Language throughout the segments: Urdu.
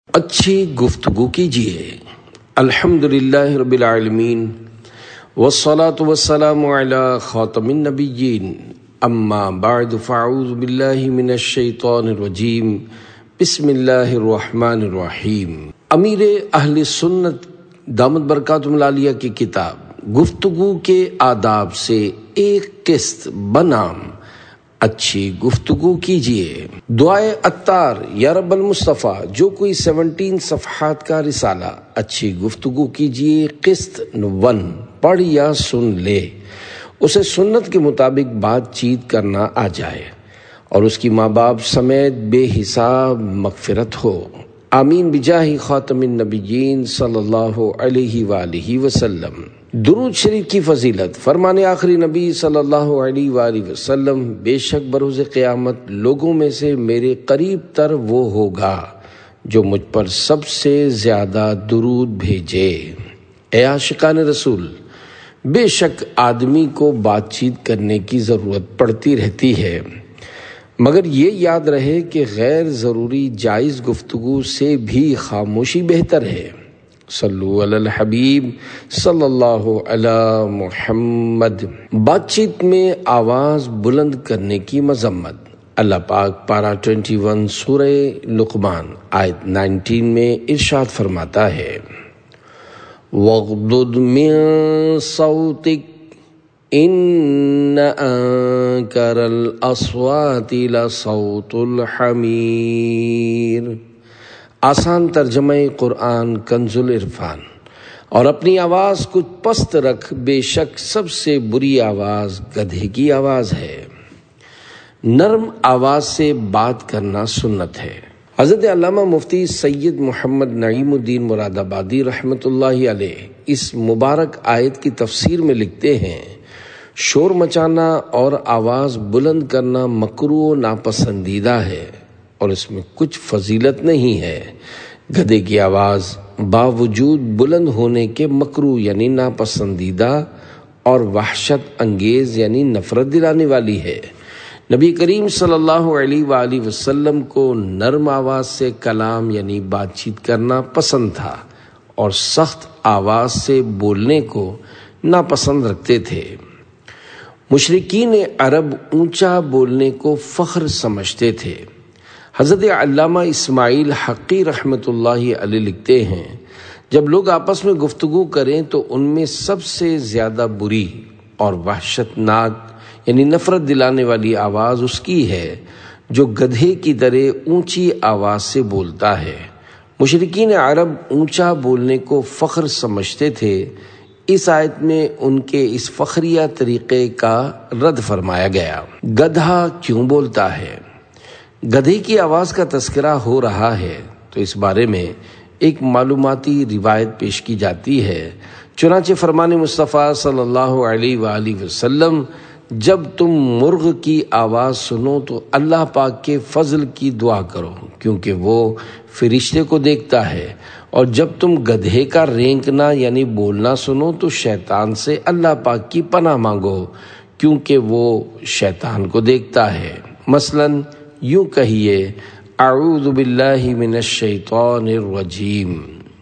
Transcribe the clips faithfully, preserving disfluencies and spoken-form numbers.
اچھی گفتگو کیجیے۔ الحمدللہ رب العالمین والصلاة والسلام علی خاتم النبیین، اما بعد فاعوذ باللہ من الشیطان الرجیم، بسم اللہ الرحمن الرحیم۔ امیر اہل سنت دامت برکاتہم العالیہ کی کتاب گفتگو کے آداب سے ایک قسط بنام اچھی گفتگو کیجیے۔ دعائے عطار یا رب المصطفیٰ، جو کوئی سیونٹین صفحات کا رسالہ اچھی گفتگو کیجیے قسط ون پڑھ یا سن لے، اسے سنت کے مطابق بات چیت کرنا آ جائے اور اس کی ماں باپ سمیت بے حساب مغفرت ہو، آمین بجاہ خاتم النبیین صلی اللہ علیہ وآلہ وسلم۔ درود شریف کی فضیلت، فرمان آخری نبی صلی اللہ علیہ وآلہ وسلم، بے شک بروز قیامت لوگوں میں سے میرے قریب تر وہ ہوگا جو مجھ پر سب سے زیادہ درود بھیجے۔ اے عاشقان رسول، بے شک آدمی کو بات چیت کرنے کی ضرورت پڑتی رہتی ہے، مگر یہ یاد رہے کہ غیر ضروری جائز گفتگو سے بھی خاموشی بہتر ہے۔ صلو علی الحبیب صلی اللہ علی محمد۔ بات چیت میں آواز بلند کرنے کی مذمت۔ اللہ پاک پارہ اکیس سورہ لقمان آیت نائنٹین میں ارشاد فرماتا ہے، وَاغْضُضْ مِن صَوْتِكَ إِنَّ أَنكَرَ الْأَصْوَاتِ لَصَوْتُ الْحَمِيرِ۔ آسان ترجمہ قرآن کنز العرفان۔ اور اپنی آواز کچھ پست رکھ، بے شک سب سے بری آواز گدھے کی آواز ہے۔ نرم آواز سے بات کرنا سنت ہے۔ حضرت علامہ مفتی سید محمد نعیم الدین مراد آبادی رحمۃ اللہ علیہ اس مبارک آیت کی تفسیر میں لکھتے ہیں، شور مچانا اور آواز بلند کرنا مکروہ و ناپسندیدہ ہے اور اس میں کچھ فضیلت نہیں ہے۔ گدھے کی آواز باوجود بلند ہونے کے مکروہ یعنی ناپسندیدہ اور وحشت انگیز یعنی نفرت دلانے والی ہے۔ نبی کریم صلی اللہ علیہ وآلہ وسلم کو نرم آواز سے کلام یعنی بات چیت کرنا پسند تھا اور سخت آواز سے بولنے کو ناپسند رکھتے تھے۔ مشرکین عرب اونچا بولنے کو فخر سمجھتے تھے۔ حضرت علامہ اسماعیل حقی رحمۃ اللہ علیہ لکھتے ہیں، جب لوگ آپس میں گفتگو کریں تو ان میں سب سے زیادہ بری اور وحشت ناک یعنی نفرت دلانے والی آواز اس کی ہے جو گدھے کی طرح اونچی آواز سے بولتا ہے۔ مشرکین عرب اونچا بولنے کو فخر سمجھتے تھے۔ اس آیت میں ان کے اس فخریہ طریقے کا رد فرمایا گیا۔ گدھا کیوں بولتا ہے؟ گدھے کی آواز کا تذکرہ ہو رہا ہے تو اس بارے میں ایک معلوماتی روایت پیش کی جاتی ہے۔ چنانچہ فرمان مصطفیٰ صلی اللہ علیہ وآلہ وسلم، جب تم مرغ کی آواز سنو تو اللہ پاک کے فضل کی دعا کرو کیونکہ وہ فرشتے کو دیکھتا ہے، اور جب تم گدھے کا رینکنا یعنی بولنا سنو تو شیطان سے اللہ پاک کی پناہ مانگو کیونکہ وہ شیطان کو دیکھتا ہے۔ مثلاً یوں کہیے، اعوذ باللہ من الشیطان الرجیم۔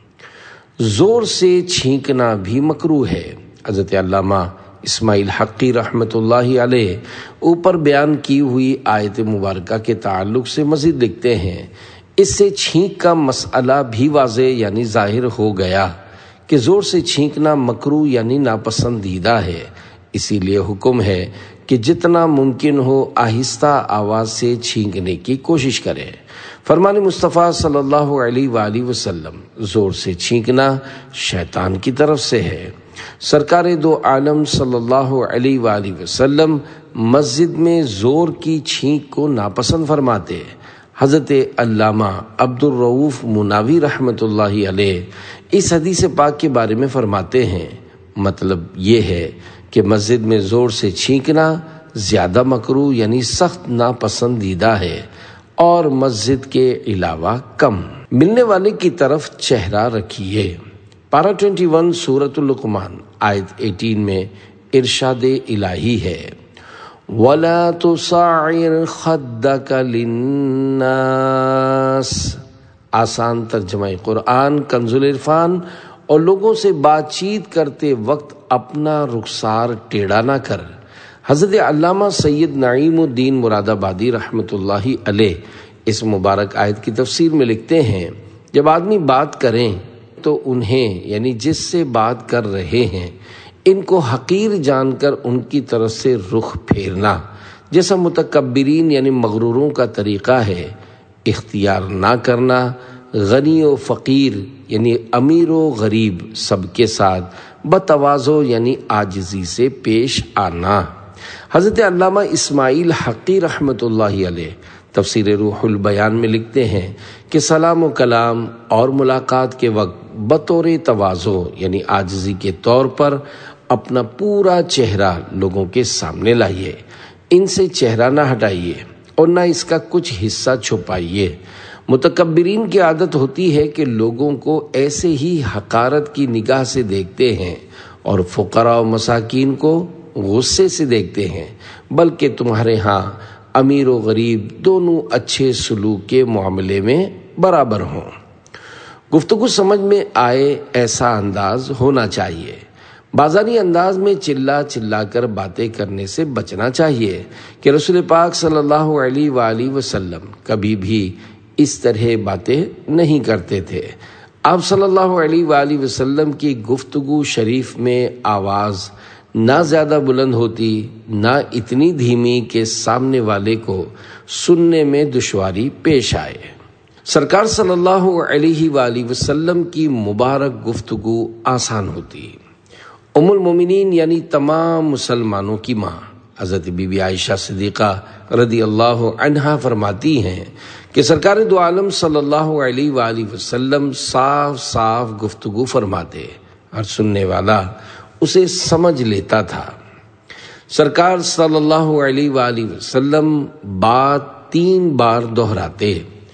زور سے چھینکنا بھی مکروہ ہے۔ حضرت علامہ اسماعیل حقی رحمۃ اللہ علیہ اوپر بیان کی ہوئی آیت مبارکہ کے تعلق سے مزید لکھتے ہیں، اس سے چھینک کا مسئلہ بھی واضح یعنی ظاہر ہو گیا کہ زور سے چھینکنا مکروہ یعنی ناپسندیدہ ہے، اسی لیے حکم ہے کہ جتنا ممکن ہو آہستہ آواز سے چھینکنے کی کوشش کرے۔ فرمان مصطفیٰ صلی اللہ علیہ وآلہ وسلم، زور سے چھینکنا شیطان کی طرف سے ہے۔ سرکار دو عالم صلی اللہ علیہ وآلہ وسلم مسجد میں زور کی چھینک کو ناپسند فرماتے۔ حضرت علامہ عبد الرؤوف مناوی رحمۃ اللہ علیہ اس حدیث پاک کے بارے میں فرماتے ہیں، مطلب یہ ہے کہ مسجد میں زور سے چھینکنا زیادہ مکروہ یعنی سخت ناپسندیدہ ہے اور مسجد کے علاوہ کم۔ ملنے والے کی طرف چہرہ رکھیے۔ پارہ اکیس سورۃ لقمان آیت اٹھارہ میں ارشاد الہی ہے، وَلَا تُصَعِّرْ خَدَّكَ لِلنَّاسِ آسان ترجمہ قرآن کنز العرفان۔ اور لوگوں سے بات چیت کرتے وقت اپنا رخسار ٹیڑھا نہ کر۔ حضرت علامہ سید نعیم الدین مراد آبادی رحمۃ اللہ علیہ اس مبارک آیت کی تفسیر میں لکھتے ہیں، جب آدمی بات کریں تو انہیں یعنی جس سے بات کر رہے ہیں ان کو حقیر جان کر ان کی طرف سے رخ پھیرنا جیسا متکبرین یعنی مغروروں کا طریقہ ہے اختیار نہ کرنا، غنی و فقیر یعنی امیر و غریب سب کے ساتھ بتواضع یعنی عاجزی سے پیش آنا۔ حضرت علامہ اسماعیل حقی رحمۃ اللہ علیہ تفسیر روح البیان میں لکھتے ہیں کہ سلام و کلام اور ملاقات کے وقت بطور تواضع یعنی عاجزی کے طور پر اپنا پورا چہرہ لوگوں کے سامنے لائیے، ان سے چہرہ نہ ہٹائیے اور نہ اس کا کچھ حصہ چھپائیے۔ متکبرین کی عادت ہوتی ہے کہ لوگوں کو ایسے ہی حقارت کی نگاہ سے دیکھتے ہیں اور فقراء و مساکین کو غصے سے دیکھتے ہیں، بلکہ تمہارے ہاں امیر و غریب دونوں اچھے سلوک کے معاملے میں برابر ہوں۔ گفتگو سمجھ میں آئے ایسا انداز ہونا چاہیے۔ بازاری انداز میں چلا چلا کر باتیں کرنے سے بچنا چاہیے کہ رسول پاک صلی اللہ علیہ وآلہ وسلم کبھی بھی اس طرح باتیں نہیں کرتے تھے۔ آپ صلی اللہ علیہ وآلہ وسلم کی گفتگو شریف میں آواز نہ زیادہ بلند ہوتی نہ اتنی دھیمی کہ سامنے والے کو سننے میں دشواری پیش آئے۔ سرکار صلی اللہ علیہ وآلہ وسلم کی مبارک گفتگو آسان ہوتی۔ ام المومنین یعنی تمام مسلمانوں کی ماں حضرت بی بی عائشہ صدیقہ رضی اللہ عنہا فرماتی ہیں کہ سرکار دو عالم صلی اللہ علیہ وآلہ وسلم صاف صاف گفتگو فرماتے، ہر سننے والا اسے سمجھ لیتا تھا۔ سرکار صلی اللہ علیہ وآلہ وسلم بات تین بار دہراتے۔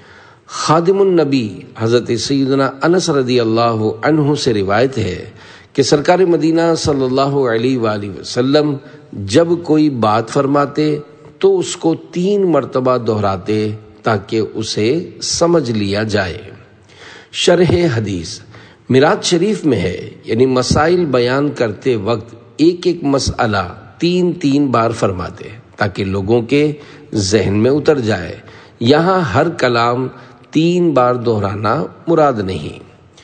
خادم النبی حضرت سیدنا انس رضی اللہ عنہ سے روایت ہے کہ سرکار مدینہ صلی اللہ علیہ وآلہ وسلم جب کوئی بات فرماتے تو اس کو تین مرتبہ دہراتے تاکہ اسے سمجھ لیا جائے۔ شرح حدیث میراث شریف میں ہے، یعنی مسائل بیان کرتے وقت ایک ایک مسئلہ تین تین بار فرماتے تاکہ لوگوں کے ذہن میں اتر جائے۔ یہاں ہر کلام تین بار دہرانا مراد نہیں۔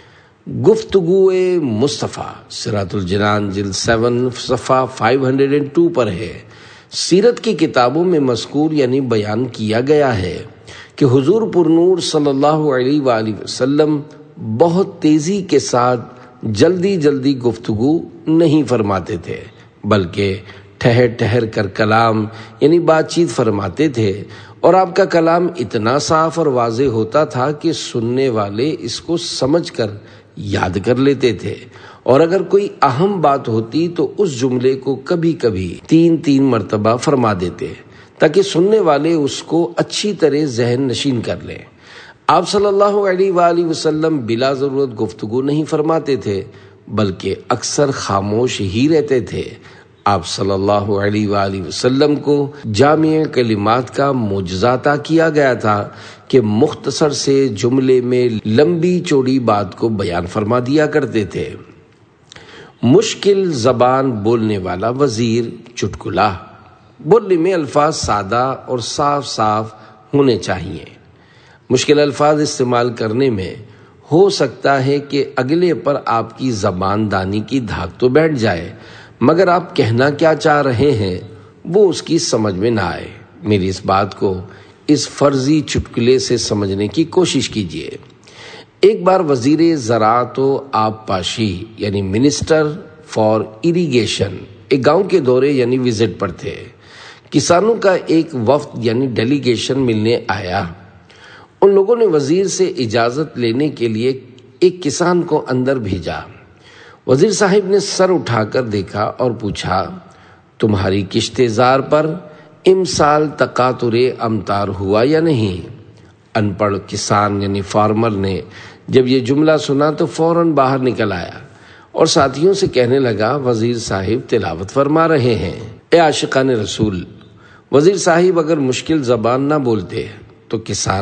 گفتگو مصطفیٰ صراط الجنان جلد سیون صفحہ پانچ سو دو پر ہے۔ سیرت کی کتابوں میں مذکور یعنی بیان کیا گیا ہے کہ حضور پرنور صلی اللہ علیہ وآلہ وسلم بہت تیزی کے ساتھ جلدی جلدی گفتگو نہیں فرماتے تھے، بلکہ ٹھہر ٹھہر کر کلام یعنی بات چیت فرماتے تھے، اور آپ کا کلام اتنا صاف اور واضح ہوتا تھا کہ سننے والے اس کو سمجھ کر یاد کر لیتے تھے، اور اگر کوئی اہم بات ہوتی تو اس جملے کو کبھی کبھی تین تین مرتبہ فرما دیتے تاکہ سننے والے اس کو اچھی طرح ذہن نشین کر لیں۔ آپ صلی اللہ علیہ وآلہ وسلم بلا ضرورت گفتگو نہیں فرماتے تھے، بلکہ اکثر خاموش ہی رہتے تھے۔ آپ صلی اللہ علیہ وآلہ وسلم کو جامع کلمات کا معجزہ عطا کیا گیا تھا کہ مختصر سے جملے میں لمبی چوڑی بات کو بیان فرما دیا کرتے تھے۔ مشکل زبان بولنے والا وزیر چٹکلا۔ بولنے میں الفاظ سادہ اور صاف صاف ہونے چاہیے۔ مشکل الفاظ استعمال کرنے میں ہو سکتا ہے کہ اگلے پر آپ کی زبان دانی کی دھاک تو بیٹھ جائے، مگر آپ کہنا کیا چاہ رہے ہیں وہ اس کی سمجھ میں نہ آئے۔ میری اس بات کو اس فرضی چٹکلے سے سمجھنے کی کوشش کیجیے۔ ایک بار وزیر زراعت و آب پاشی یعنی منسٹر فار اریگیشن ایک گاؤں کے دورے یعنی وزٹ پر تھے۔ کسانوں کا ایک وفد یعنی ڈیلیگیشن ملنے آیا۔ ان لوگوں نے وزیر سے اجازت لینے کے لیے ایک کسان کو اندر بھیجا۔ وزیر صاحب نے سر اٹھا کر دیکھا اور پوچھا، تمہاری کشت زار پر امسال تقاطر امطار ہوا یا نہیں؟ ان پڑھ کسان یعنی فارمر نے جب یہ جملہ سنا تو فوراً باہر نکل آیا اور ساتھیوں سے کہنے لگا، وزیر صاحب تلاوت فرما رہے ہیں۔ اے عاشقان رسول، وزیر صاحب اگر مشکل زبان نہ بولتے تو کسان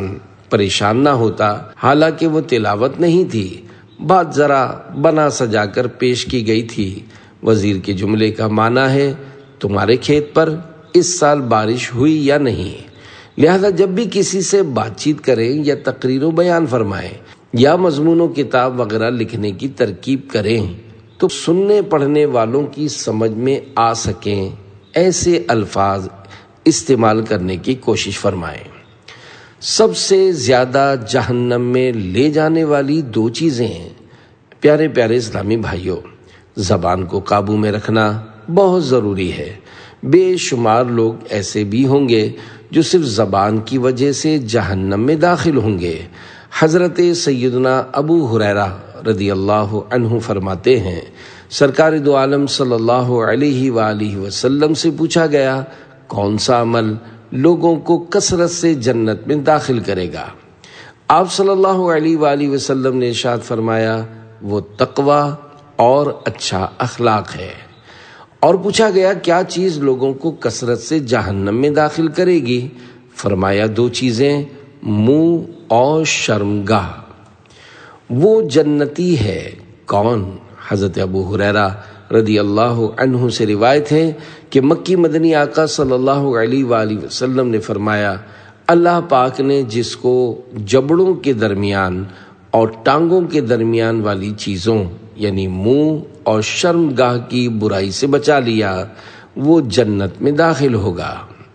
پریشان نہ ہوتا، حالانکہ وہ تلاوت نہیں تھی، بات ذرا بنا سجا کر پیش کی گئی تھی۔ وزیر کے جملے کا معنی ہے تمہارے کھیت پر اس سال بارش ہوئی یا نہیں۔ لہذا جب بھی کسی سے بات چیت کریں یا تقریر و بیان فرمائیں یا مضمون و کتاب وغیرہ لکھنے کی ترکیب کریں تو سننے پڑھنے والوں کی سمجھ میں آ سکیں ایسے الفاظ استعمال کرنے کی کوشش فرمائیں۔ سب سے زیادہ جہنم میں لے جانے والی دو چیزیں ہیں پیارے پیارے اسلامی بھائیوں، زبان کو قابو میں رکھنا بہت ضروری ہے۔ بے شمار لوگ ایسے بھی ہوں گے جو صرف زبان کی وجہ سے جہنم میں داخل ہوں گے۔ حضرت سیدنا ابو ہریرہ رضی اللہ عنہ فرماتے ہیں سرکار دو عالم صلی اللہ علیہ وآلہ وسلم سے پوچھا گیا کون سا عمل لوگوں کو کثرت سے جنت میں داخل کرے گا؟ آپ صلی اللہ علیہ وآلہ وسلم نے ارشاد فرمایا وہ تقوی اور اچھا اخلاق ہے۔ اور پوچھا گیا کیا چیز لوگوں کو کثرت سے جہنم میں داخل کرے گی؟ فرمایا دو چیزیں، منہ اور شرمگاہ۔ وہ جنتی ہے کون؟ حضرت ابو ہریرہ رضی اللہ عنہ سے روایت ہے کہ مکی مدنی آقا صلی اللہ علیہ وآلہ وسلم نے فرمایا اللہ پاک نے جس کو جبڑوں کے درمیان اور ٹانگوں کے درمیان والی چیزوں یعنی منہ اور شرمگاہ کی برائی سے بچا لیا وہ جنت میں داخل ہوگا۔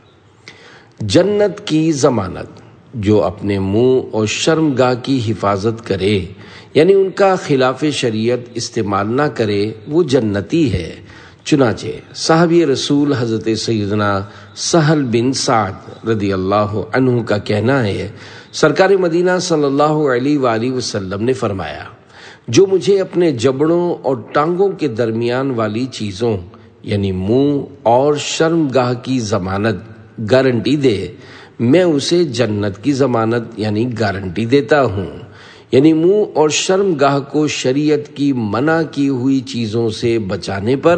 جنت کی ضمانت، جو اپنے منہ اور شرمگاہ کی حفاظت کرے یعنی ان کا خلاف شریعت استعمال نہ کرے وہ جنتی ہے۔ چنانچہ صحابی رسول حضرت سیدنا سہل بن سعد رضی اللہ عنہ کا کہنا ہے سرکار مدینہ صلی اللہ علیہ وآلہ وسلم نے فرمایا جو مجھے اپنے جبڑوں اور ٹانگوں کے درمیان والی چیزوں یعنی منہ اور شرمگاہ کی ضمانت گارنٹی دے میں اسے جنت کی ضمانت یعنی گارنٹی دیتا ہوں۔ یعنی منہ اور شرمگاہ کو شریعت کی منع کی ہوئی چیزوں سے بچانے پر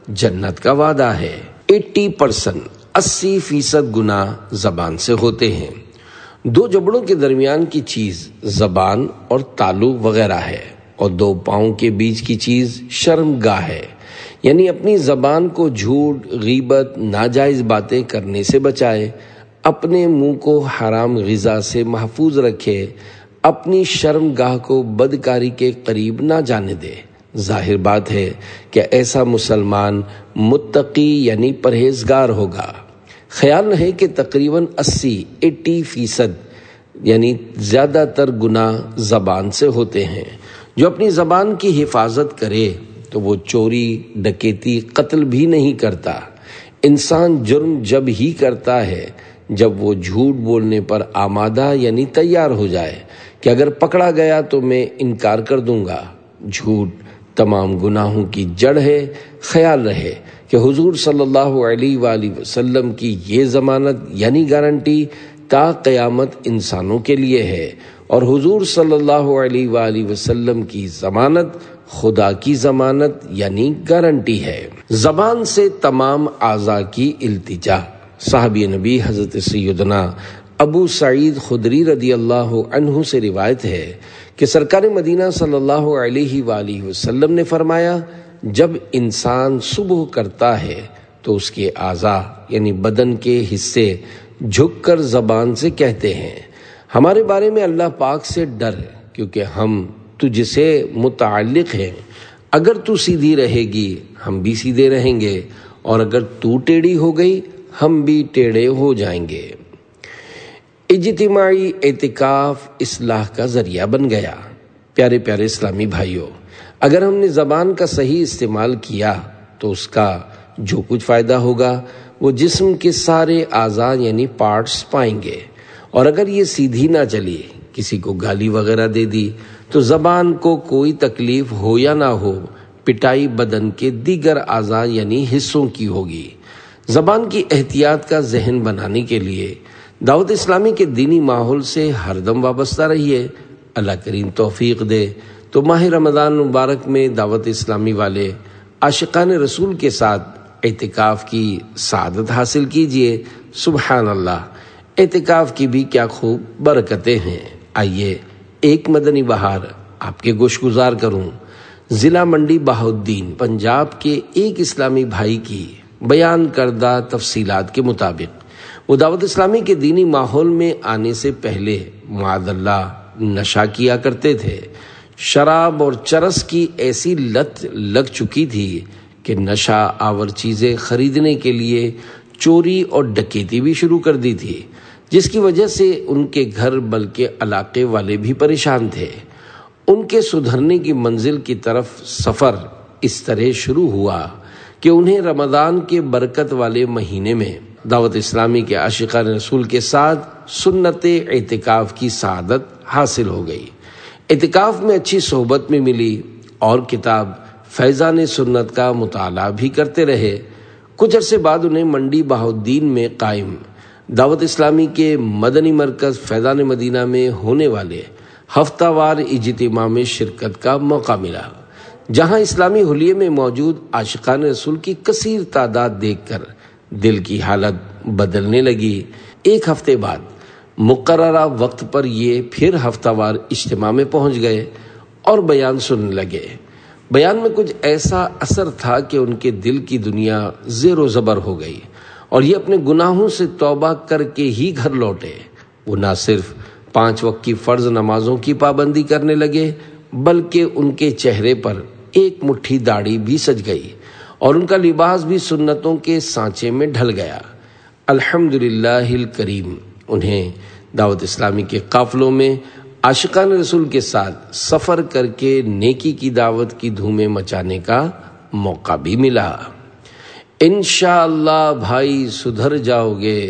جنت کا وعدہ ہے۔ اسی پرسنٹ اسی فیصد گناہ زبان سے ہوتے ہیں۔ دو جبڑوں کے درمیان کی چیز زبان اور تالو وغیرہ ہے اور دو پاؤں کے بیچ کی چیز شرمگاہ ہے، یعنی اپنی زبان کو جھوٹ، غیبت، ناجائز باتیں کرنے سے بچائے، اپنے منہ کو حرام غذا سے محفوظ رکھے، اپنی شرمگاہ کو بدکاری کے قریب نہ جانے دے۔ ظاہر بات ہے کہ ایسا مسلمان متقی یعنی پرہیزگار ہوگا۔ خیال رہے کہ تقریباً اسی ایٹی فیصد یعنی زیادہ تر گناہ زبان سے ہوتے ہیں۔ جو اپنی زبان کی حفاظت کرے تو وہ چوری، ڈکیتی، قتل بھی نہیں کرتا۔ انسان جرم جب ہی کرتا ہے جب وہ جھوٹ بولنے پر آمادہ یعنی تیار ہو جائے کہ اگر پکڑا گیا تو میں انکار کر دوں گا۔ جھوٹ تمام گناہوں کی جڑ ہے۔ خیال رہے کہ حضور صلی اللہ علیہ وآلہ وسلم کی یہ ضمانت یعنی گارنٹی تا قیامت انسانوں کے لیے ہے، اور حضور صلی اللہ علیہ وآلہ وسلم کی ضمانت خدا کی ضمانت یعنی گارنٹی ہے۔ زبان سے تمام اعضاء کی التجا۔ صحابی نبی حضرت سیدنا ابو سعید خدری رضی اللہ عنہ سے روایت ہے کہ سرکار مدینہ صلی اللہ علیہ وآلہ وسلم نے فرمایا جب انسان صبح کرتا ہے تو اس کے اعضاء یعنی بدن کے حصے جھک کر زبان سے کہتے ہیں ہمارے بارے میں اللہ پاک سے ڈر کیونکہ ہم تجھ سے متعلق ہیں، اگر تو سیدھی رہے گی ہم بھی سیدھے رہیں گے اور اگر تو ٹیڑھی ہو گئی ہم بھی ٹیڑھے ہو جائیں گے۔ اجتماعی اعتکاف اصلاح کا ذریعہ بن گیا۔ پیارے پیارے اسلامی بھائیوں، اگر ہم نے زبان کا صحیح استعمال کیا تو اس کا جو کچھ فائدہ ہوگا وہ جسم کے سارے اعضاء یعنی پارٹس پائیں گے، اور اگر یہ سیدھی نہ چلی، کسی کو گالی وغیرہ دے دی تو زبان کو کوئی تکلیف ہو یا نہ ہو پٹائی بدن کے دیگر اعضاء یعنی حصوں کی ہوگی۔ زبان کی احتیاط کا ذہن بنانے کے لیے دعوت اسلامی کے دینی ماحول سے ہر دم وابستہ رہیے۔ اللہ کریم توفیق دے تو ماہ رمضان مبارک میں دعوت اسلامی والے عاشقان رسول کے ساتھ اعتکاف کی سعادت حاصل کیجیے۔ سبحان اللہ۔ اعتکاف کی بھی کیا خوب برکتیں ہیں۔ آئیے ایک مدنی بہار آپ کے گوش گزار کروں ضلع منڈی بہاؤالدین پنجاب کے ایک اسلامی بھائی کی بیان کردہ تفصیلات کے مطابق۔ وہ دعوت اسلامی کے دینی ماحول میں آنے سے پہلے معاذ اللہ نشہ کیا کرتے تھے۔ شراب اور چرس کی ایسی لت لگ چکی تھی کہ نشہ آور چیزیں خریدنے کے لیے چوری اور ڈکیتی بھی شروع کر دی تھی، جس کی وجہ سے ان کے گھر بلکہ علاقے والے بھی پریشان تھے۔ ان کے سدھرنے کی منزل کی طرف سفر اس طرح شروع ہوا کہ انہیں رمضان کے برکت والے مہینے میں دعوت اسلامی کے عاشقان رسول کے ساتھ سنت اعتکاف کی سعادت حاصل ہو گئی۔ اعتکاف میں اچھی صحبت میں ملی اور کتاب فیضان سنت کا مطالعہ بھی کرتے رہے۔ کچھ عرصے بعد انہیں منڈی بہاؤالدین میں قائم دعوت اسلامی کے مدنی مرکز فیضان مدینہ میں ہونے والے ہفتہ وار اجتماع میں شرکت کا موقع ملا، جہاں اسلامی حلیے میں موجود عاشقان رسول کی کثیر تعداد دیکھ کر دل کی حالت بدلنے لگی۔ ایک ہفتے بعد مقررہ وقت پر یہ پھر ہفتہ وار اجتماع میں پہنچ گئے اور بیان سننے لگے۔ بیان میں کچھ ایسا اثر تھا کہ ان کے دل کی دنیا زیر و زبر ہو گئی اور یہ اپنے گناہوں سے توبہ کر کے ہی گھر لوٹے۔ وہ نہ صرف پانچ وقت کی فرض نمازوں کی پابندی کرنے لگے بلکہ ان کے چہرے پر ایک مٹھی داڑھی بھی سج گئی اور ان کا لباس بھی سنتوں کے سانچے میں ڈھل گیا۔ الحمدللہ الکریم انہیں دعوت اسلامی کے قافلوں میں عاشقان رسول کے ساتھ سفر کر کے نیکی کی دعوت کی دھومیں مچانے کا موقع بھی ملا۔ انشاءاللہ بھائی سدھر جاؤ گے،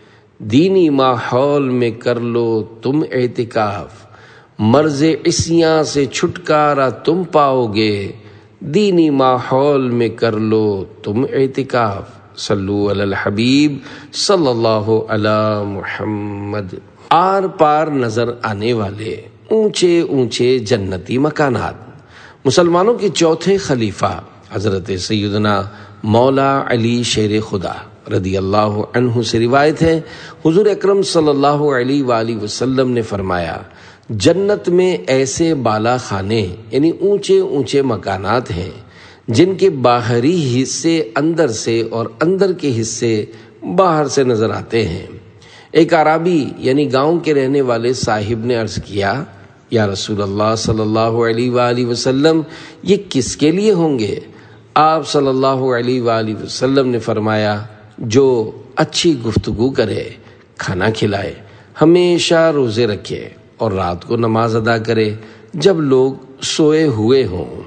دینی ماحول میں کر لو تم اعتکاف، مرض عصیاں سے چھٹکارا تم پاؤ گے، دینی ماحول میں کر لو تم اعتکاف۔ صلو علی الحبیب صلی اللہ علی محمد۔ آر پار نظر آنے والے اونچے اونچے جنتی مکانات۔ مسلمانوں کے چوتھے خلیفہ حضرت سیدنا مولا علی شیر خدا رضی اللہ عنہ سے روایت ہے، حضور اکرم صلی اللہ علیہ وآلہ وسلم نے فرمایا، جنت میں ایسے بالا خانے یعنی اونچے اونچے مکانات ہیں جن کے باہری حصے اندر سے اور اندر کے حصے باہر سے نظر آتے ہیں۔ ایک عرابی یعنی گاؤں کے رہنے والے صاحب نے عرض کیا، یا رسول اللہ صلی اللہ علیہ وآلہ وسلم یہ کس کے لیے ہوں گے؟ آپ صلی اللہ علیہ وآلہ وسلم نے فرمایا، جو اچھی گفتگو کرے، کھانا کھلائے، ہمیشہ روزے رکھے اور رات کو نماز ادا کرے جب لوگ سوئے ہوئے ہوں۔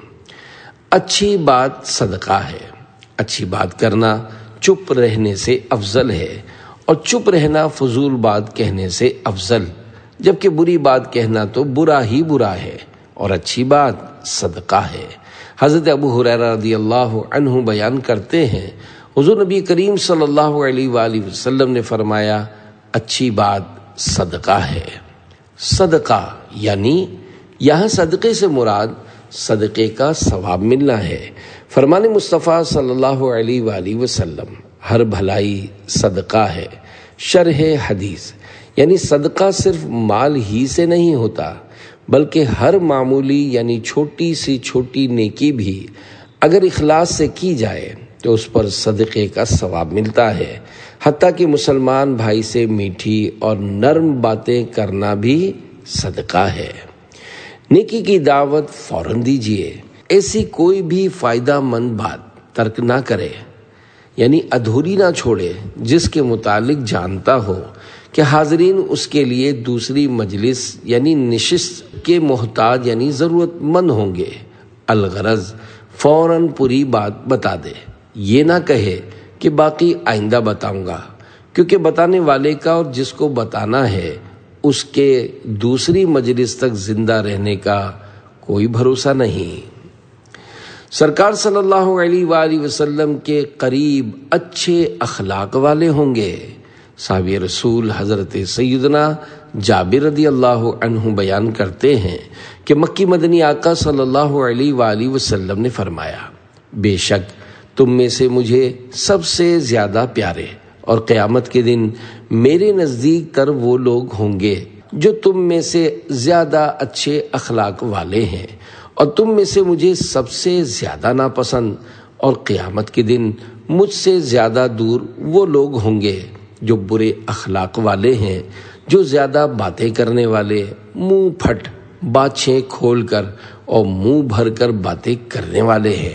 اچھی بات صدقہ ہے۔ اچھی بات کرنا چپ رہنے سے افضل ہے اور چپ رہنا فضول بات کہنے سے افضل، جبکہ بری بات کہنا تو برا ہی برا ہے اور اچھی بات صدقہ ہے۔ حضرت ابو ہریرہ رضی اللہ عنہ بیان کرتے ہیں، حضور نبی کریم صلی اللہ علیہ وآلہ وسلم نے فرمایا، اچھی بات صدقہ ہے۔ صدقہ یعنی یہاں صدقے سے مراد صدقے کا ثواب ملنا ہے۔ فرمان مصطفیٰ صلی اللہ علیہ وآلہ وسلم، ہر بھلائی صدقہ ہے۔ شرح حدیث یعنی صدقہ صرف مال ہی سے نہیں ہوتا بلکہ ہر معمولی یعنی چھوٹی سی چھوٹی نیکی بھی اگر اخلاص سے کی جائے تو اس پر صدقے کا ثواب ملتا ہے۔ حتیٰ کہ مسلمان بھائی سے میٹھی اور نرم باتیں کرنا بھی صدقہ ہے۔ نیکی کی دعوت فوراً دیجیے، ایسی کوئی بھی فائدہ مند بات ترک نہ کرے، یعنی ادھوری نہ چھوڑے جس کے متعلق جانتا ہو کہ حاضرین اس کے لیے دوسری مجلس یعنی نشست کے محتاج یعنی ضرورت مند ہوں گے۔ الغرض فوراً پوری بات بتا دے، یہ نہ کہے کہ باقی آئندہ بتاؤں گا، کیونکہ بتانے والے کا اور جس کو بتانا ہے اس کے دوسری مجلس تک زندہ رہنے کا کوئی بھروسہ نہیں۔ سرکار صلی اللہ علیہ وآلہ وسلم کے قریب اچھے اخلاق والے ہوں گے۔ صحابی رسول حضرت سیدنا جابر رضی اللہ عنہ بیان کرتے ہیں کہ مکی مدنی آقا صلی اللہ علیہ وآلہ وسلم نے فرمایا، بے شک تم میں سے مجھے سب سے زیادہ پیارے اور قیامت کے دن میرے نزدیک تر وہ لوگ ہوں گے جو تم میں سے زیادہ اچھے اخلاق والے ہیں، اور تم میں سے مجھے سب سے زیادہ ناپسند، اور قیامت کے دن مجھ سے زیادہ دور وہ لوگ ہوں گے جو برے اخلاق والے ہیں، جو زیادہ باتیں کرنے والے، منہ پھٹ، باچھیں کھول کر اور منہ بھر کر باتیں کرنے والے ہیں۔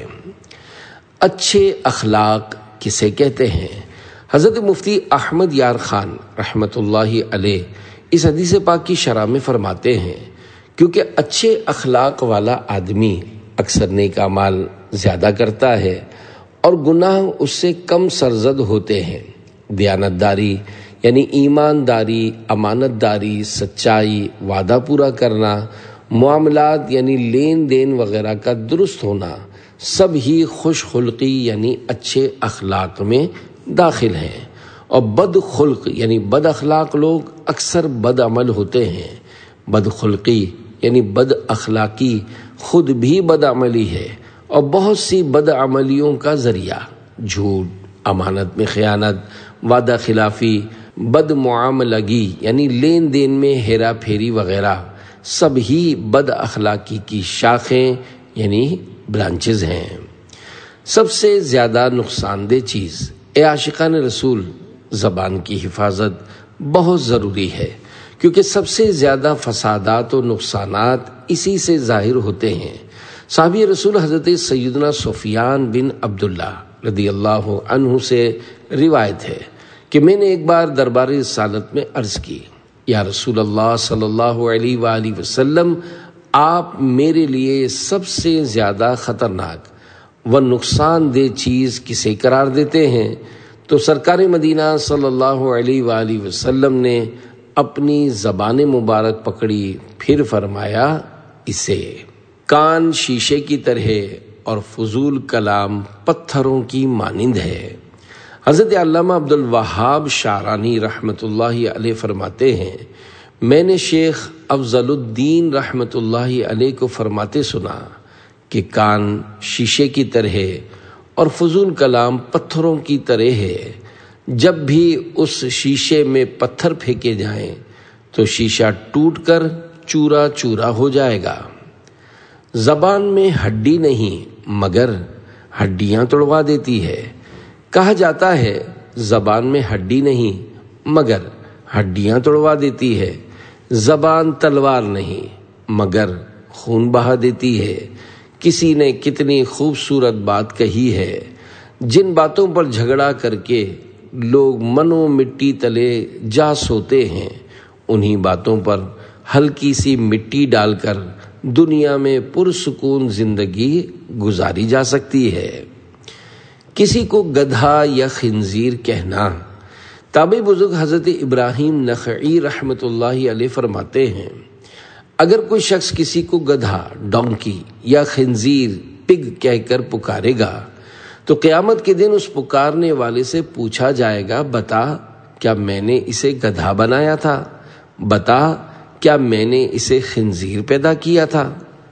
اچھے اخلاق کسے کہتے ہیں؟ حضرت مفتی احمد یار خان رحمۃ اللہ علیہ اس حدیث پاک کی شرح میں فرماتے ہیں، کیونکہ اچھے اخلاق والا آدمی اکثر نیک اعمال زیادہ کرتا ہے اور گناہ اس سے کم سرزد ہوتے ہیں۔ دیانتداری یعنی ایمانداری، امانت داری، سچائی، وعدہ پورا کرنا، معاملات یعنی لین دین وغیرہ کا درست ہونا، سب ہی خوش خلقی یعنی اچھے اخلاق میں داخل ہیں۔ اور بد خلق یعنی بد اخلاق لوگ اکثر بد عمل ہوتے ہیں۔ بد خلقی یعنی بد اخلاقی خود بھی بد عملی ہے اور بہت سی بد عملیوں کا ذریعہ، جھوٹ، امانت میں خیانت، وعدہ خلافی، بد معاملگی یعنی لین دین میں ہیرا پھیری وغیرہ، سب ہی بد اخلاقی کی شاخیں یعنی برانچز ہیں۔ سب سے زیادہ نقصان دہ چیز اے عاشقان رسول، زبان کی حفاظت بہت ضروری ہے، کیونکہ سب سے زیادہ فسادات و نقصانات اسی سے ظاہر ہوتے ہیں۔ صحابی رسول حضرت سیدنا سفیان بن عبداللہ رضی اللہ عنہ سے روایت ہے کہ میں نے ایک بار دربار رسالت میں عرض کی، یا رسول اللہ صلی اللہ علیہ وآلہ وسلم، آپ میرے لیے سب سے زیادہ خطرناک و نقصان دہ چیز کسے قرار دیتے ہیں؟ تو سرکار مدینہ صلی اللہ علیہ وآلہ وسلم نے اپنی زبان مبارک پکڑی، پھر فرمایا، اسے۔ کان شیشے کی طرح اور فضول کلام پتھروں کی مانند ہے۔ حضرت علامہ عبد الوہاب شعرانی رحمۃ اللہ علیہ فرماتے ہیں، میں نے شیخ افضل الدین رحمۃ اللہ علیہ کو فرماتے سنا کہ کان شیشے کی طرح اور فضول کلام پتھروں کی طرح ہے، جب بھی اس شیشے میں پتھر پھینکے جائیں تو شیشہ ٹوٹ کر چورا چورا ہو جائے گا۔ زبان میں ہڈی نہیں مگر ہڈیاں توڑوا دیتی ہے۔ کہا جاتا ہے زبان میں ہڈی نہیں مگر ہڈیاں توڑوا دیتی ہے۔ زبان تلوار نہیں مگر خون بہا دیتی ہے۔ کسی نے کتنی خوبصورت بات کہی ہے، جن باتوں پر جھگڑا کر کے لوگ منو مٹی تلے جا سوتے ہیں، انہی باتوں پر ہلکی سی مٹی ڈال کر دنیا میں پرسکون زندگی گزاری جا سکتی ہے۔ کسی کو گدھا یا خنزیر کہنا۔ تابعی بزرگ حضرت ابراہیم نخعی رحمۃ اللہ علیہ فرماتے ہیں، اگر کوئی شخص کسی کو گدھا، ڈونکی یا خنزیر، پگ کہہ کر پکارے گا تو قیامت کے دن اس پکارنے والے سے پوچھا جائے گا، بتا کیا میں نے اسے گدھا بنایا تھا؟ بتا کیا میں نے اسے خنزیر پیدا کیا تھا؟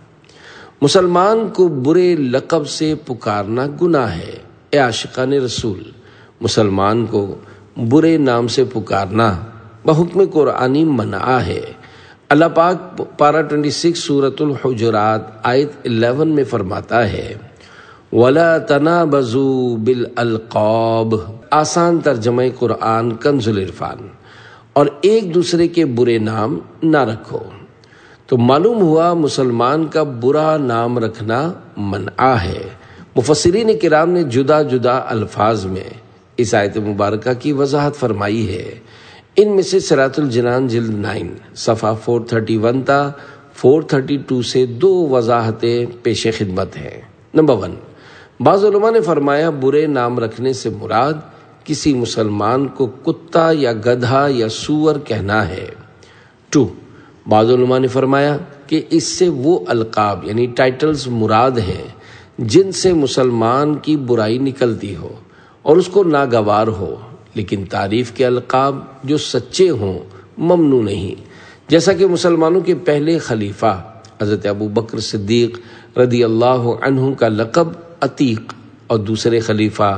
مسلمان کو برے لقب سے پکارنا گناہ ہے۔ اے عاشقان رسول، مسلمان کو برے نام سے پکارنا بحکم قرآنی منع ہے۔ اللہ پاک پارہ چھبیس سورۃ الحجرات آیت الیون میں فرماتا ہے، وَلَا تَنَابَزُوا بِالْأَلْقَابِ، آسان ترجمہ قرآن کنز العرفان، اور ایک دوسرے کے برے نام نہ رکھو۔ تو معلوم ہوا مسلمان کا برا نام رکھنا منع ہے۔ مفسرین کرام نے جدا جدا الفاظ میں اس آیت مبارکہ کی وضاحت فرمائی ہے۔ ان میں سے صراط الجنان جلد نائن صفحہ چار سو اکتیس تا چار سو بتیس سے دو وضاحتیں پیش خدمت ہیں۔ نمبر ون، بعض علماء نے فرمایا برے نام رکھنے سے مراد کسی مسلمان کو کتا یا گدھا یا سور کہنا ہے۔ ٹو، بعض علماء نے فرمایا کہ اس سے وہ القاب یعنی ٹائٹلز مراد ہیں جن سے مسلمان کی برائی نکلتی ہو اور اس کو ناگوار ہو، لیکن تعریف کے القاب جو سچے ہوں ممنوع نہیں، جیسا کہ مسلمانوں کے پہلے خلیفہ حضرت ابو بکر صدیق رضی اللہ عنہ کا لقب عتیق اور دوسرے خلیفہ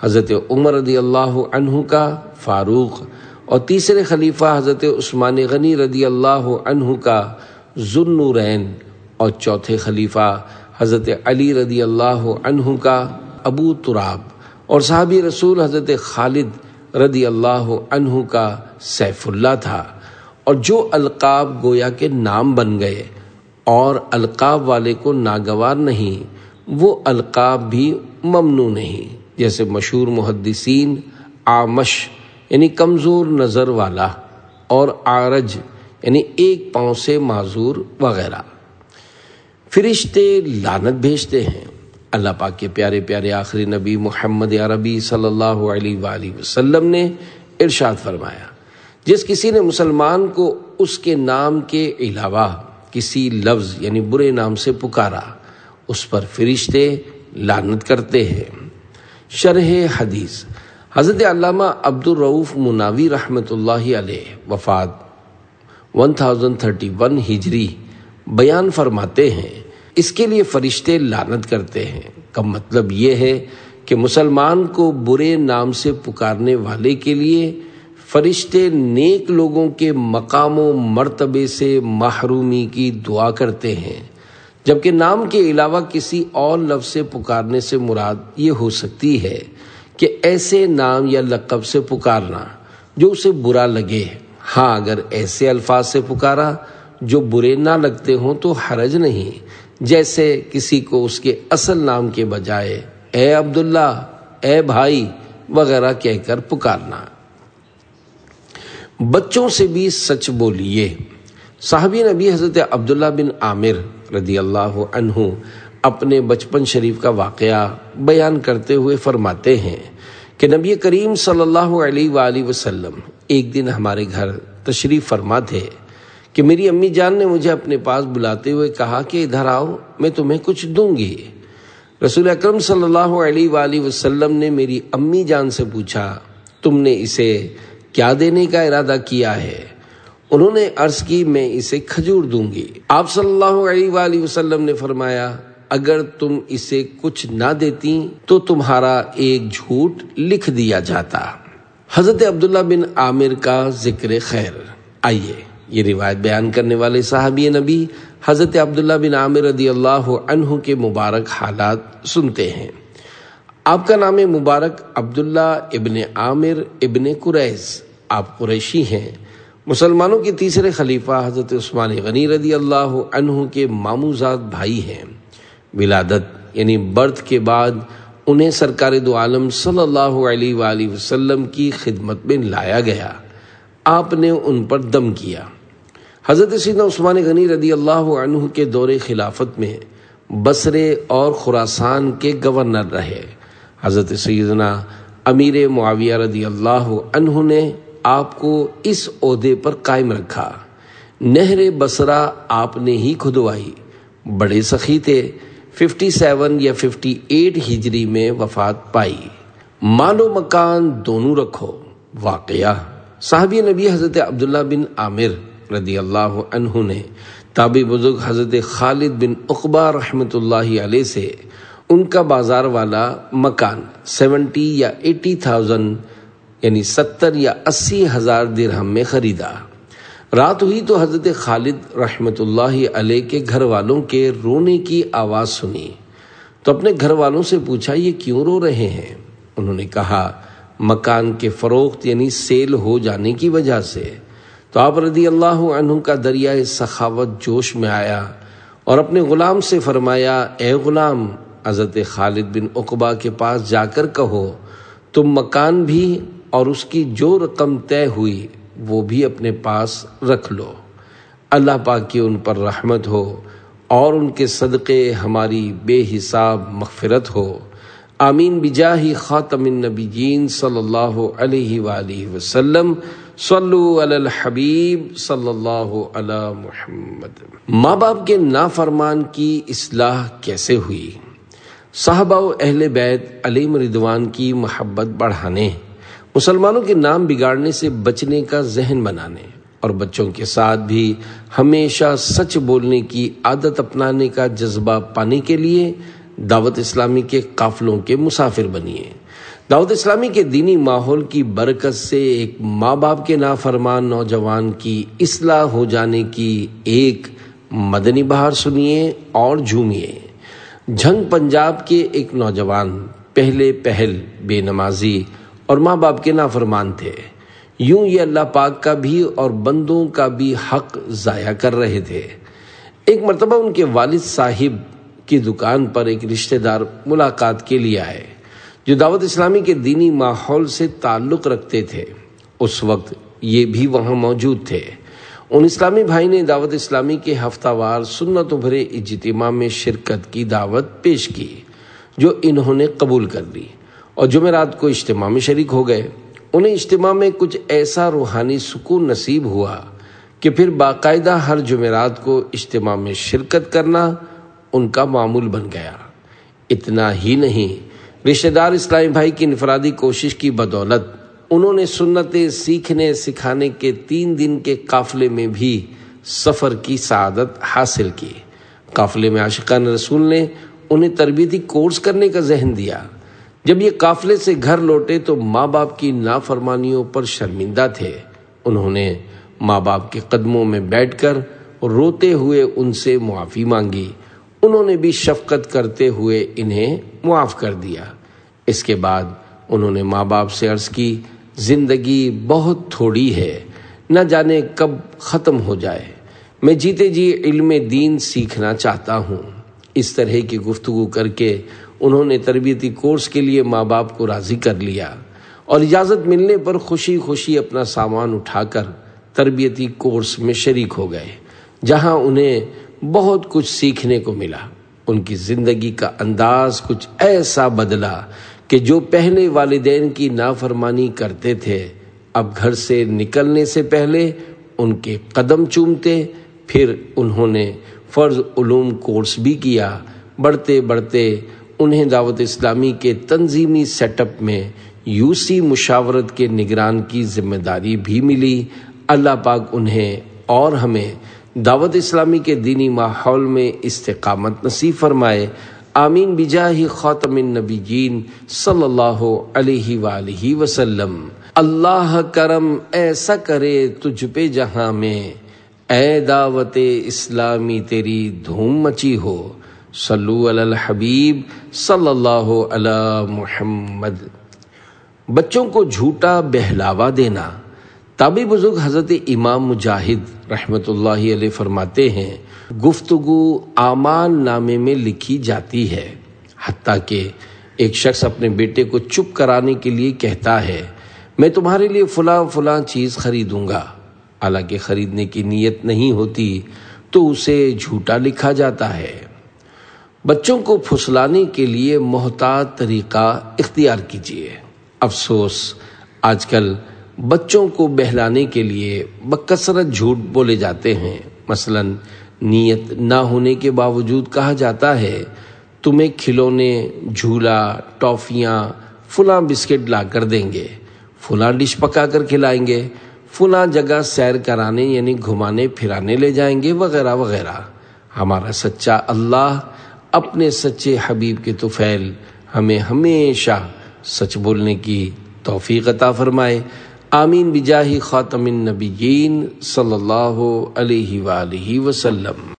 حضرت عمر رضی اللہ عنہ کا فاروق اور تیسرے خلیفہ حضرت عثمان غنی رضی اللہ عنہ کا ذو النورین اور چوتھے خلیفہ حضرت علی رضی اللہ عنہ کا ابو تراب اور صحابی رسول حضرت خالد رضی اللہ عنہ کا سیف اللہ تھا۔ اور جو القاب گویا کے نام بن گئے اور القاب والے کو ناگوار نہیں، وہ القاب بھی ممنوع نہیں، جیسے مشہور محدثین آمش یعنی کمزور نظر والا اور عارج یعنی ایک پاؤں سے معذور وغیرہ۔ فرشتے لعنت بھیجتے ہیں۔ اللہ پاک کے پیارے پیارے آخری نبی محمد عربی صلی اللہ علیہ وآلہ وسلم نے ارشاد فرمایا، جس کسی نے مسلمان کو اس کے نام کے علاوہ کسی لفظ یعنی برے نام سے پکارا، اس پر فرشتے لعنت کرتے ہیں۔ شرح حدیث، حضرت علامہ عبد الرؤوف مناوی رحمۃ اللہ علیہ وفات ایک ہزار اکتیس ہجری بیان فرماتے ہیں، اس کے لیے فرشتے لعنت کرتے ہیں کا مطلب یہ ہے کہ مسلمان کو برے نام سے پکارنے والے کے لیے فرشتے نیک لوگوں کے مقام و مرتبے سے محرومی کی دعا کرتے ہیں، جبکہ نام کے علاوہ کسی اور لفظ سے پکارنے سے مراد یہ ہو سکتی ہے کہ ایسے نام یا لقب سے پکارنا جو اسے برا لگے۔ ہاں اگر ایسے الفاظ سے پکارا جو برے نہ لگتے ہوں تو حرج نہیں، جیسے کسی کو اس کے اصل نام کے بجائے اے عبداللہ، اے بھائی وغیرہ کہہ کر پکارنا۔ بچوں سے بھی سچ بولیے۔ صحابی نبی حضرت عبداللہ بن عامر رضی اللہ عنہ اپنے بچپن شریف کا واقعہ بیان کرتے ہوئے فرماتے ہیں کہ نبی کریم صلی اللہ علیہ وآلہ وسلم ایک دن ہمارے گھر تشریف فرما تھے کہ میری امی جان نے مجھے اپنے پاس بلاتے ہوئے کہا کہ ادھر آؤ، میں تمہیں کچھ دوں گی۔ رسول اکرم صلی اللہ علیہ وآلہ وسلم نے میری امی جان سے پوچھا، تم نے اسے کیا دینے کا ارادہ کیا ہے؟ انہوں نے عرض کی، میں اسے کھجور دوں گی۔ آپ صلی اللہ علیہ وآلہ وسلم نے فرمایا، اگر تم اسے کچھ نہ دیتی تو تمہارا ایک جھوٹ لکھ دیا جاتا۔ حضرت عبداللہ بن عامر کا ذکر خیر۔ آئیے یہ روایت بیان کرنے والے صحابی نبی حضرت عبداللہ بن عامر رضی اللہ عنہ کے مبارک حالات سنتے ہیں۔ آپ کا نام مبارک عبداللہ ابن عامر ابن قریظ، آپ قریشی ہیں۔ مسلمانوں کے تیسرے خلیفہ حضرت عثمان غنی رضی اللہ عنہ کے ماموزاد بھائی ہیں۔ ولادت یعنی برتھ کے بعد انہیں سرکار دو عالم صلی اللہ علیہ وآلہ وسلم کی خدمت میں لایا گیا، آپ نے ان پر دم کیا۔ حضرت سیدنا عثمان غنی رضی اللہ عنہ کے دور خلافت میں بصرے اور خراسان کے گورنر رہے۔ حضرت سیدنا امیر معاویہ رضی اللہ عنہ نے آپ کو اس عہدے پر قائم رکھا۔ نہر بصرہ آپ نے ہی کھدوائی، بڑے سخی تھے، سون یا اٹھاون ہجری میں وفات پائی۔ مال و مکان دونوں رکھو۔ واقعہ، صحابی نبی حضرت عبداللہ بن عامر رضی اللہ عنہ نے تابعی بزرگ حضرت خالد بن عقبہ رحمۃ اللہ علیہ سے ان کا بازار والا مکان سیونٹی یا ایٹی تھاؤزینڈ یعنی ستر یا اسی ہزار درہم میں خریدا۔ رات ہوئی تو حضرت خالد رحمۃ اللہ علیہ کے گھر والوں کے رونے کی آواز سنی تو اپنے گھر والوں سے پوچھا، یہ کیوں رو رہے ہیں؟ انہوں نے کہا، مکان کے فروخت یعنی سیل ہو جانے کی وجہ سے۔ تو آپ رضی اللہ عنہ کا دریائے سخاوت جوش میں آیا اور اپنے غلام سے فرمایا، اے غلام، حضرت خالد بن عقبہ کے پاس جا کر کہو تم مکان بھی اور اس کی جو رقم طے ہوئی وہ بھی اپنے پاس رکھ لو، اللہ پاک کی ان پر رحمت ہو اور ان کے صدقے ہماری بے حساب مغفرت ہو، آمین بجاہ خاتم النبیین صلی اللہ علیہ وآلہ وسلم، صلو علی الحبیب صلی اللہ علی محمد۔ ماں باپ کے نافرمان کی اصلاح کیسے ہوئی؟ صحابہ و اہل بیت علیہم رضوان کی محبت بڑھانے، مسلمانوں کے نام بگاڑنے سے بچنے کا ذہن بنانے اور بچوں کے ساتھ بھی ہمیشہ سچ بولنے کی عادت اپنانے کا جذبہ پانے کے لیے دعوت اسلامی کے قافلوں کے مسافر بنیے۔ دعوت اسلامی کے دینی ماحول کی برکت سے ایک ماں باپ کے نافرمان نوجوان کی اصلاح ہو جانے کی ایک مدنی بہار سنیے اور جھومیے۔ جھنگ پنجاب کے ایک نوجوان پہلے پہل بے نمازی اور ماں باپ کے نافرمان تھے۔ یوں یہ اللہ پاک کا بھی اور بندوں کا بھی حق ضائع کر رہے تھے۔ ایک مرتبہ ان کے والد صاحب کی دکان پر ایک رشتہ دار ملاقات کے لیے آئے جو دعوت اسلامی کے دینی ماحول سے تعلق رکھتے تھے۔ اس وقت یہ بھی وہاں موجود تھے۔ ان اسلامی بھائی نے دعوت اسلامی کے ہفتہ وار سنتوں بھرے اجتماع میں شرکت کی دعوت پیش کی جو انہوں نے قبول کر لی اور جمعرات کو اجتماع میں شریک ہو گئے۔ انہیں اجتماع میں کچھ ایسا روحانی سکون نصیب ہوا کہ پھر باقاعدہ ہر جمعرات کو اجتماع میں شرکت کرنا ان کا معمول بن گیا۔ اتنا ہی نہیں، رشتہ دار اسلامی بھائی کی انفرادی کوشش کی بدولت انہوں نے سنتیں سیکھنے سکھانے کے تین دن کے قافلے میں بھی سفر کی سعادت حاصل کی۔ قافلے میں عاشقان رسول نے انہیں تربیتی کورس کرنے کا ذہن دیا۔ جب یہ قافلے سے گھر لوٹے تو ماں باپ کی نافرمانیوں پر شرمندہ تھے۔ انہوں نے ماں باپ کے قدموں میں بیٹھ کر روتے ہوئے ان سے معافی مانگی۔ انہوں نے بھی شفقت کرتے ہوئے انہیں معاف کر دیا۔ اس کے بعد انہوں نے ماں باپ سے عرض کی، زندگی بہت تھوڑی ہے، نہ جانے کب ختم ہو جائے، میں جیتے جی علم دین سیکھنا چاہتا ہوں۔ اس طرح کی گفتگو کر کے انہوں نے تربیتی کورس کے لیے ماں باپ کو راضی کر لیا اور اجازت ملنے پر خوشی خوشی اپنا سامان اٹھا کر تربیتی کورس میں شریک ہو گئے، جہاں انہیں بہت کچھ سیکھنے کو ملا۔ ان کی زندگی کا انداز کچھ ایسا بدلا کہ جو پہلے والدین کی نافرمانی کرتے تھے، اب گھر سے نکلنے سے پہلے ان کے قدم چومتے۔ پھر انہوں نے فرض علوم کورس بھی کیا۔ بڑھتے بڑھتے انہیں دعوت اسلامی کے تنظیمی سیٹ اپ میں یوسی مشاورت کے نگران کی ذمہ داری بھی ملی۔ اللہ پاک انہیں اور ہمیں دعوت اسلامی کے دینی ماحول میں استقامت نصیب فرمائے۔ آمین بجاہ خاتم النبیین صلی اللہ علیہ وآلہ وسلم۔ اللہ کرم ایسا کرے تجھ پہ جہاں میں، اے دعوت اسلامی تیری دھوم مچی ہو۔ صلو علی الحبیب صلی اللہ علی محمد۔ بچوں کو جھوٹا بہلاوا دینا۔ تابعی بزرگ حضرت امام مجاہد رحمت اللہ علیہ فرماتے ہیں، گفتگو اعمال نامے میں لکھی جاتی ہے، حتیٰ کہ ایک شخص اپنے بیٹے کو چپ کرانے کے لیے کہتا ہے، میں تمہارے لیے فلاں فلاں چیز خریدوں گا، حالانکہ خریدنے کی نیت نہیں ہوتی تو اسے جھوٹا لکھا جاتا ہے۔ بچوں کو پھسلانے کے لیے محتاط طریقہ اختیار کیجیے۔ افسوس، آج کل بچوں کو بہلانے کے لیے بکثرت جھوٹ بولے جاتے ہیں۔ مثلا نیت نہ ہونے کے باوجود کہا جاتا ہے، تمہیں کھلونے، جھولا، ٹافیاں، فلاں بسکٹ لا کر دیں گے، فلاں ڈش پکا کر کھلائیں گے، فلاں جگہ سیر کرانے یعنی گھمانے پھرانے لے جائیں گے، وغیرہ وغیرہ۔ ہمارا سچا اللہ اپنے سچے حبیب کے طفیل ہمیں ہمیشہ سچ بولنے کی توفیق عطا فرمائے۔ آمین بجاہ خاتم النبیین صلی اللہ علیہ وآلہ وسلم۔